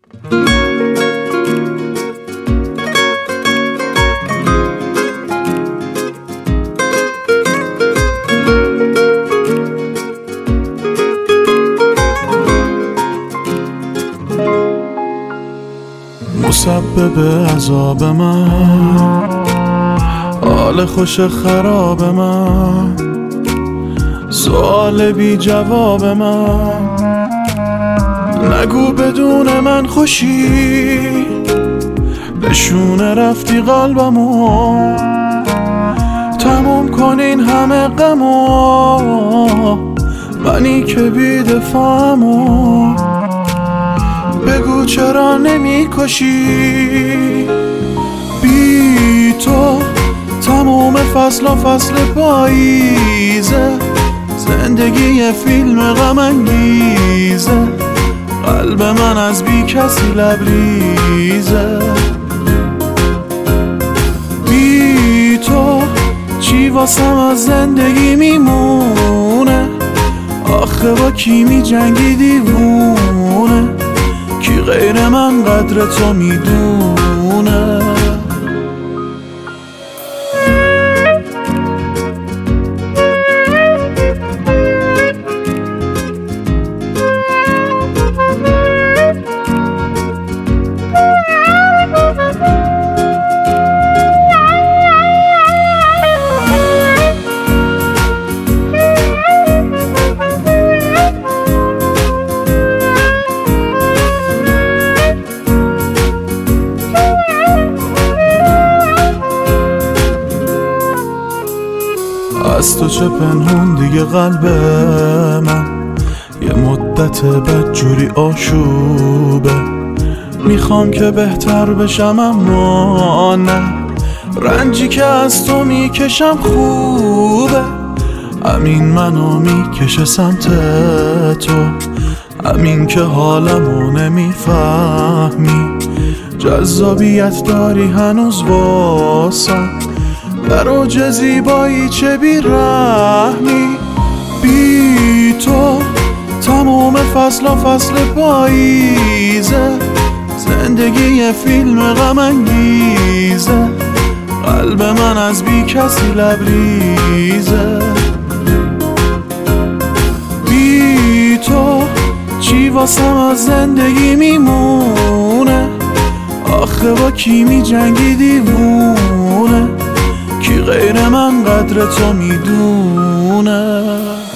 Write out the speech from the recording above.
مسبب عذاب من، حال خوش خراب من، سوال بی جواب من. نگو بدون من خوشی، نشونه رفتی قلبمو. تموم کن این همه غمو، منی که بی دفاعمو. بگو چرا نمی کشی؟ بی تو تموم فصل پاییزه، زندگی یه فیلم غم انگیزه. قلب من از بی کسی لبریزه. بی تو چی واسم از زندگی میمونه؟ آخه با کی می جنگی دیوونه؟ کی غیر من قدر تو میدونه؟ از تو چه پنهون دیگه قلب من، یه مدت بدجوری آشوبه. میخوام که بهتر بشم اما نه، رنجی که از تو میکشم خوبه. همین منو میکشه سمت تو، همین که حالمو نمیفهمی. جذابیت داری هنوز واسم، در اوج زیبایی چه بی‌رحمی. بی تو تموم فصل پاییزه، زندگی یه فیلم غم انگیزه. قلب من از بی کسی لبریزه. بی تو چی واسم از زندگی میمونه؟ آخه با کی می جنگی دیوونه؟ کی غیر من قدر تو میدونه؟